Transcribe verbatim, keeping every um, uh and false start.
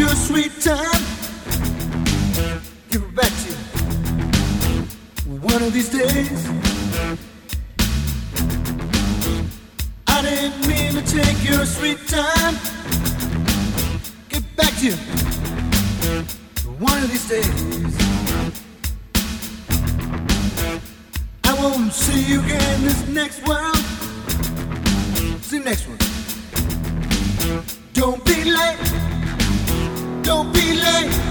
your sweet time. Give it back to you one of these days. I didn't mean to take your sweet time. Get back to you one of these days. I won't see you again this next world. See you next one. Don't be late. Don't be late.